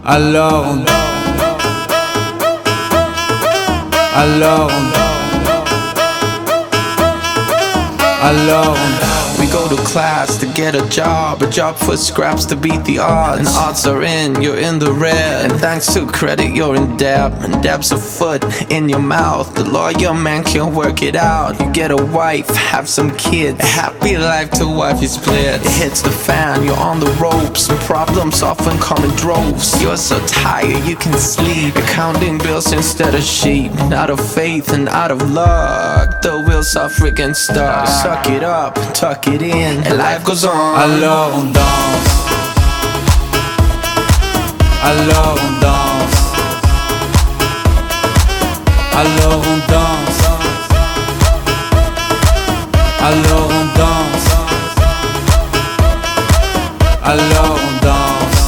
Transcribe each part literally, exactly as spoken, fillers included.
Alors on Alors on Alors on We go to class to get a job, a job for scraps to beat the odds. And odds are in, you're in the red. And thanks to credit, you're in debt. And debt's a foot in your mouth. The lawyer man can't work it out. You get a wife, have some kids. A happy life till wife is split. It hits the fan, you're on the ropes. And problems often come in droves. You're so tired, you can sleep. You're counting bills instead of sheep. Out of faith and out of luck, the wheels are freaking stuck. Suck it up, tuck it in, and life goes on. Alors on danse. Alors on danse. Alors on danse. Alors on danse. Alors on danse.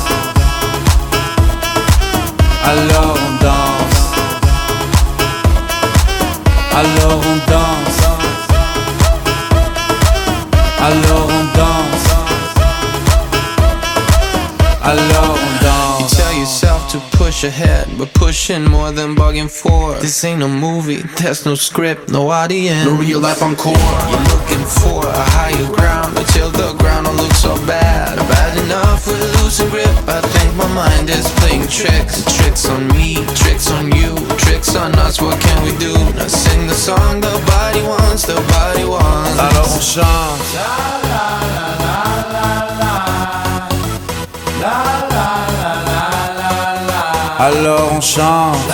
Alors on danse. Alors on danse. Alors on danse. Alors on danse. You tell yourself to push ahead, but pushing more than bugging for. This ain't a movie, there's no script, no audience, no real life encore. You're looking for a higher ground, until the ground don't look so bad. Bad enough with losing grip. I think my mind is playing tricks. Tricks on me, tricks on you, tricks on us, what can we do? Now sing the song the body wants, the body wants. Alors on chante. Alors on chante.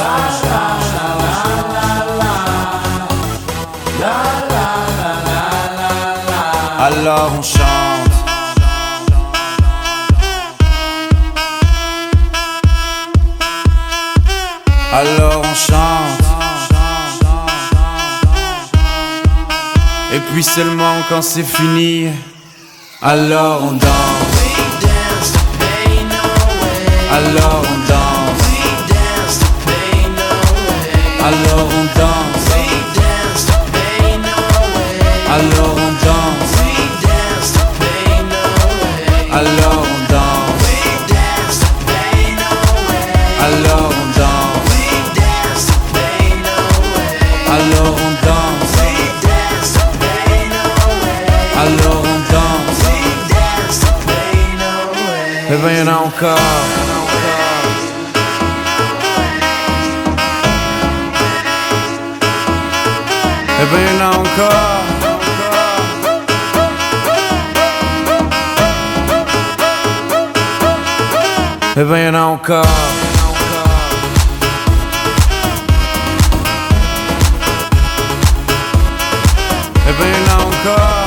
Alors on chante. Alors on chante. Et puis seulement quand c'est fini, alors on danse. Alors on danse. Alors on danse. Alors on danse. Alors on danse. Alors on danse. Alors on danse. Alors on danse. Et ben y'en a encore. Et ben y'en a encore. Et ben y'en a encore. Et ben y'en a encore.